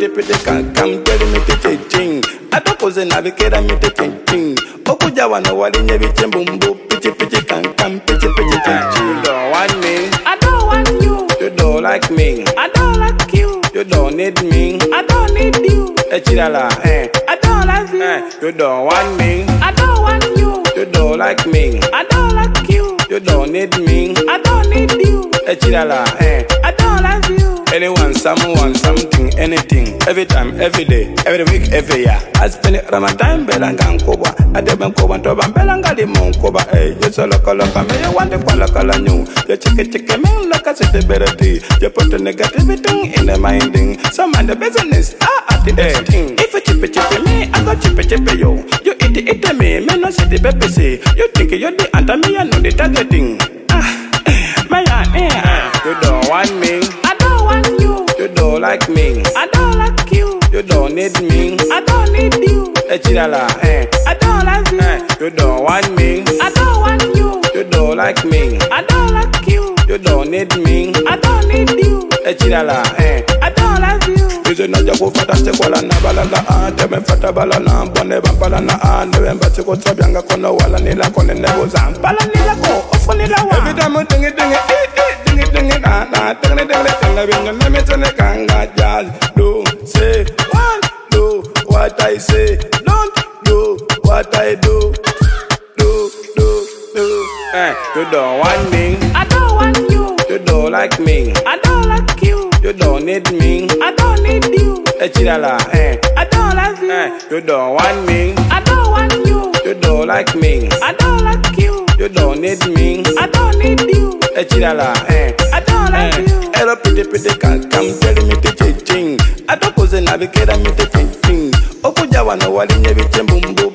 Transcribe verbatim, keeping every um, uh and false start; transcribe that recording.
pretty pretty can come tell me to ching. Atokoze na bikera mi te ching. Okuja wana wali nyebi chembumbu pichi pichi can come pichi pichi ching. You don't want me, I don't want you. You don't like me, I don't like you. You don't need me, I don't need you. Echidala, eh. I don't like you. Eh. You don't want me, I don't want you. You don't like me, I don't like you. You don't need me, I don't need you. Echidala, eh. I don't like you. Anyone, someone, something, anything, every time, every day, every week, every year. I spend it Ramadan, Belangan Koba, I debon Koba, Toban, Belanga, the Mon Koba, eh, you so local, local, you want the Qualacala new, you chicken, chicken, man, look at the better tea, you put the negativity in the minding, some man the business, ah, at the end. If you chip it, chip me, I got chip it, chip yo, you eat it, eat me, man, no see the baby say, you think you're the anti me, I know the targeting. Ah, my, eh, you don't want me. You don't like me, I don't like you. You don't need me, I don't need you. Echidala, eh. I don't like you. Eh. You don't want me, I don't want you. You don't like me, I don't like you. You don't need me, I don't need you. Echidala, eh. I don't like you. Izo na jago fata se kola na balala ah, teme fata balala bone bampala na ah, never se ko sobyanga kono wala nila kone nebo zampala nila ko ofo nila wa. Every time you ding it ding it ding it ding it na na ding it ding it ding it ding it let me turn it kanga just do say one do what I say, don't do what I do, do do do. Eh, you don't want me, I don't want you. You don't like me, I don't like you. You don't need me, I don't need you. Echidala, eh. I don't like you. Eh. You don't want me, I don't want you. You don't like me, I don't like you. You don't need me, I don't need you. Echidala, eh. I don't like eh. you. Hello, pretty pretty can come tell me to ching. Atokoze na bikera mi te ching. Okuja wana wali nyebi chembumbu